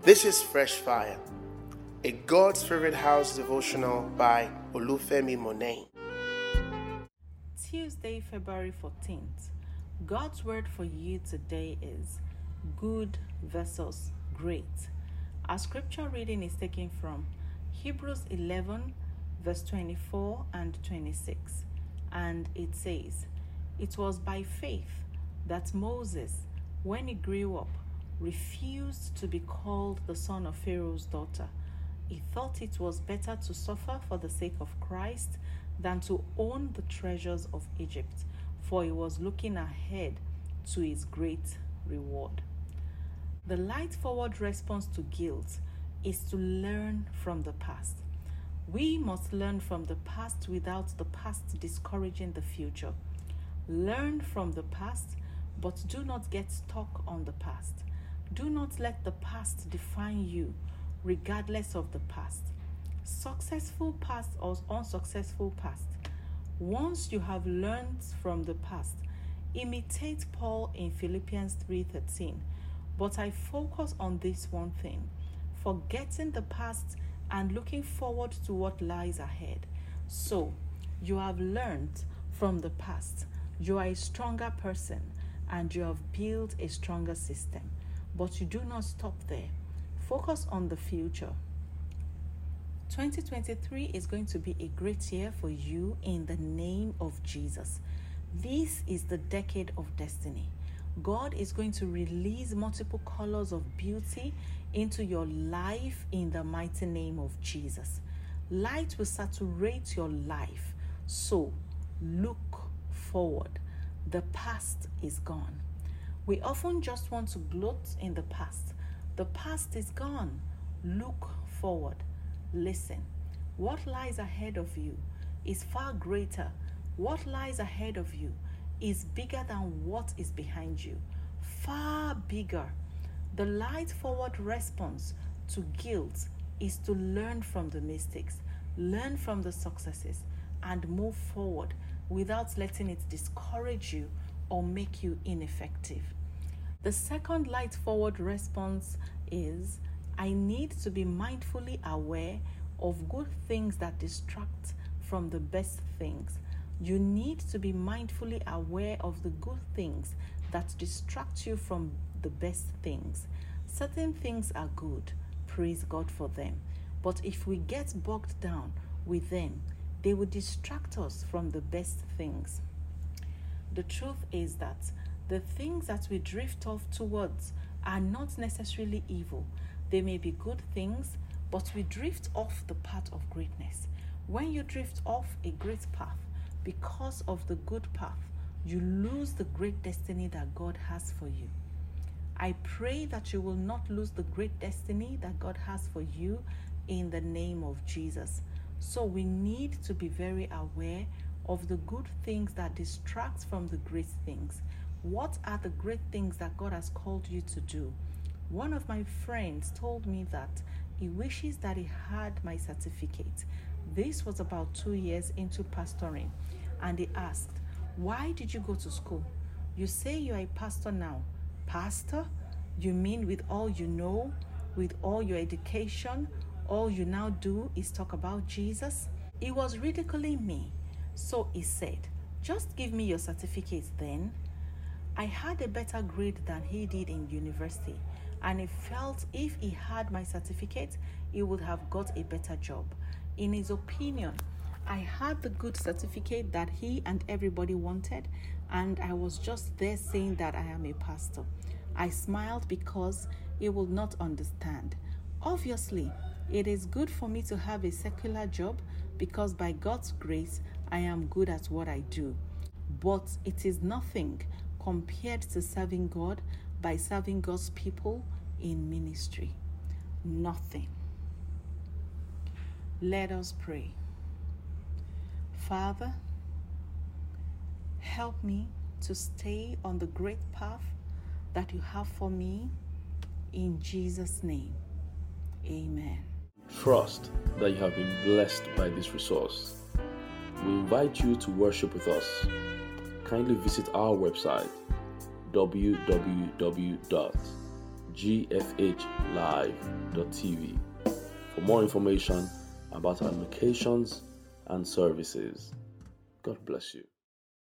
This is Fresh Fire, a God's Favorite House devotional by Olufemi Monet. Tuesday, February 14th. God's word for you today is good versus great. Our scripture reading is taken from Hebrews 11, verse 24 and 26. And it says, "It was by faith that Moses, when he grew up, refused to be called the son of Pharaoh's daughter. He thought it was better to suffer for the sake of Christ than to own the treasures of Egypt, for he was looking ahead to his great reward." The light-forward response to guilt is to learn from the past. We must learn from the past without the past discouraging the future. Learn from the past, but do not get stuck on the past. Do not let the past define you, regardless of the past. Successful past or unsuccessful past. Once you have learned from the past, imitate Paul in Philippians 3:13. "But I focus on this one thing, forgetting the past and looking forward to what lies ahead." So, you have learned from the past. You are a stronger person and you have built a stronger system. But you do not stop there. Focus on the future. 2023 is going to be a great year for you in the name of Jesus. This is the decade of destiny. God is going to release multiple colors of beauty into your life in the mighty name of Jesus. Light will saturate your life. So look forward. The past is gone. We often just want to gloat in the past. The past is gone. Look forward. Listen. What lies ahead of you is far greater. What lies ahead of you is bigger than what is behind you. Far bigger. The light-forward response to guilt is to learn from the mistakes, learn from the successes, and move forward without letting it discourage you or make you ineffective. The second light-forward response is, I need to be mindfully aware of good things that distract from the best things. You need to be mindfully aware of the good things that distract you from the best things. Certain things are good, praise God for them. But if we get bogged down with them, they will distract us from the best things. The truth is that the things that we drift off towards are not necessarily evil. They may be good things, but we drift off the path of greatness. When you drift off a great path because of the good path, you lose the great destiny that God has for you. I pray that you will not lose the great destiny that God has for you in the name of Jesus. So we need to be very aware of the good things that distract from the great things. What are the great things that God has called you to do? One of my friends told me that he wishes that he had my certificate. This was about 2 years into pastoring. And he asked, "Why did you go to school? You say you are a pastor now." "Pastor? You mean with all you know, with all your education, all you now do is talk about Jesus?" He was ridiculing me. So he said, "Just give me your certificate then." I had a better grade than he did in university, and he felt if he had my certificate, he would have got a better job. In his opinion, I had the good certificate that he and everybody wanted, and I was just there saying that I am a pastor. I smiled because he would not understand. Obviously, it is good for me to have a secular job because by God's grace, I am good at what I do. But it is nothing compared to serving God by serving God's people in ministry. Nothing. Let us pray. Father, help me to stay on the great path that you have for me. In Jesus' name, amen. Trust that you have been blessed by this resource. We invite you to worship with us. Kindly visit our website www gfhlive.tv for more information about our locations and services. God bless you.